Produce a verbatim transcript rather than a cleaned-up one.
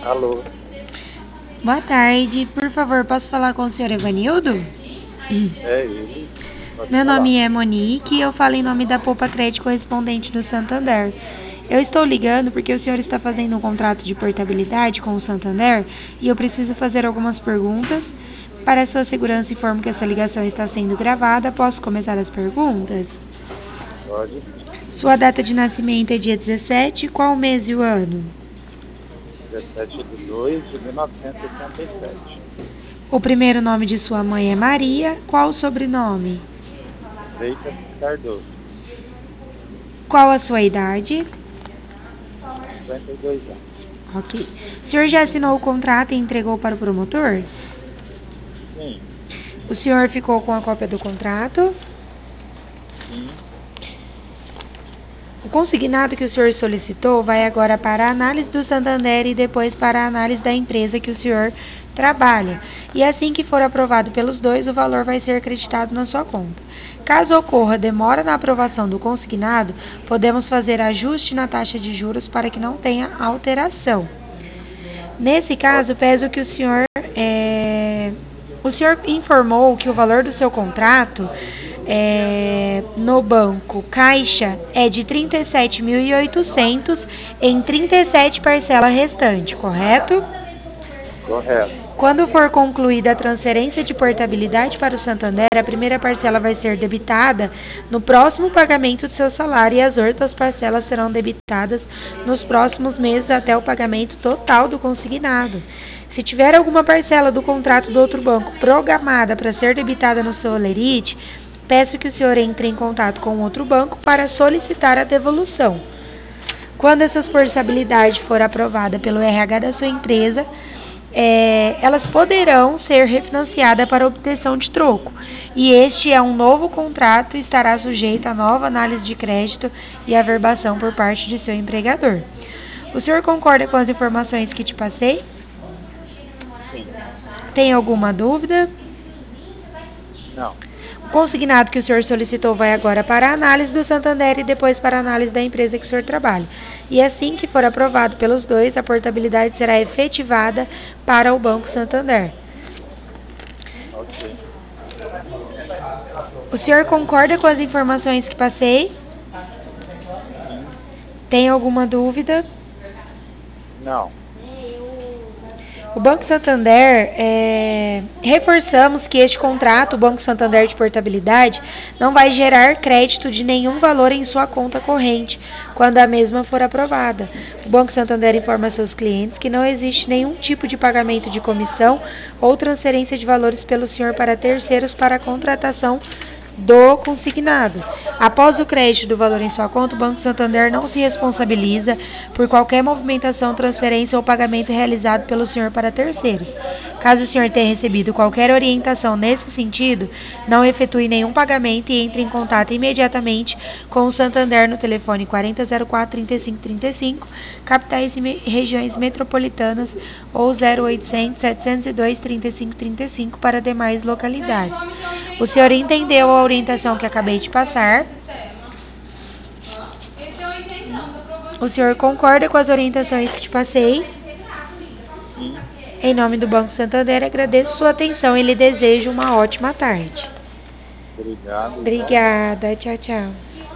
Alô, Boa tarde, por favor, posso falar com o senhor Evanildo? é ele. Pode Meu falar. nome é Monique e eu falo em nome da Poupa Crédito correspondente do Santander. Eu estou ligando porque o senhor está fazendo um contrato de portabilidade com o Santander e eu preciso fazer algumas perguntas. Para a sua segurança, informo que essa ligação está sendo gravada. Posso começar as perguntas? Pode sim. Sua data de nascimento é dia dezessete, qual o mês e o ano? dezessete de dois de mil novecentos e sessenta e sete. O primeiro nome de sua mãe é Maria, qual o sobrenome? Freitas Cardoso, Qual a sua idade? cinquenta e dois anos. Ok. O senhor já assinou o contrato e entregou para o promotor? Sim, O senhor ficou com a cópia do contrato? sim. O consignado que o senhor solicitou vai agora para a análise do Santander e depois para a análise da empresa que o senhor trabalha. E assim que for aprovado pelos dois, o valor vai ser acreditado na sua conta. Caso ocorra demora na aprovação do consignado, podemos fazer ajuste na taxa de juros para que não tenha alteração. Nesse caso, Ótimo. peço que o senhor é, o senhor informou que o valor do seu contrato é, no banco Caixa é de trinta e sete mil e oitocentos em trinta e sete parcelas restantes, correto? Correto. Quando for concluída a transferência de portabilidade para o Santander, a primeira parcela vai ser debitada no próximo pagamento do seu salário e as outras parcelas serão debitadas nos próximos meses até o pagamento total do consignado. Se tiver alguma parcela do contrato do outro banco programada para ser debitada no seu holerite, peço que o senhor entre em contato com outro banco para solicitar a devolução. Quando essa portabilidade for aprovada pelo R H da sua empresa, é, elas poderão ser refinanciadas para obtenção de troco. E este é um novo contrato e estará sujeito a nova análise de crédito e averbação por parte de seu empregador. O senhor concorda com as informações que te passei? Sim. Tem alguma dúvida? Não. O consignado que o senhor solicitou vai agora para a análise do Santander e depois para a análise da empresa que o senhor trabalha. E assim que for aprovado pelos dois, a portabilidade será efetivada para o Banco Santander. Ok. O senhor concorda com as informações que passei? Sim. Tem alguma dúvida? Não. O Banco Santander, é, reforçamos que este contrato, o Banco Santander de portabilidade, não vai gerar crédito de nenhum valor em sua conta corrente quando a mesma for aprovada. O Banco Santander informa a seus clientes que não existe nenhum tipo de pagamento de comissão ou transferência de valores pelo senhor para terceiros para a contratação do consignado. Após o crédito do valor em sua conta, o Banco Santander não se responsabiliza por qualquer movimentação, transferência ou pagamento realizado pelo senhor para terceiros. Caso o senhor tenha recebido qualquer orientação nesse sentido, não efetue nenhum pagamento e entre em contato imediatamente com o Santander no telefone quarenta zero quatro trinta e cinco trinta e cinco, capitais e me- regiões metropolitanas ou zero oitocentos setecentos e dois trinta e cinco trinta e cinco para demais localidades. O senhor entendeu a orientação que acabei de passar? Sim. O senhor concorda com as orientações que te passei? Sim. Em nome do Banco Santander, agradeço sua atenção e lhe desejo uma ótima tarde. Obrigado, igualmente. Obrigada, tchau, tchau.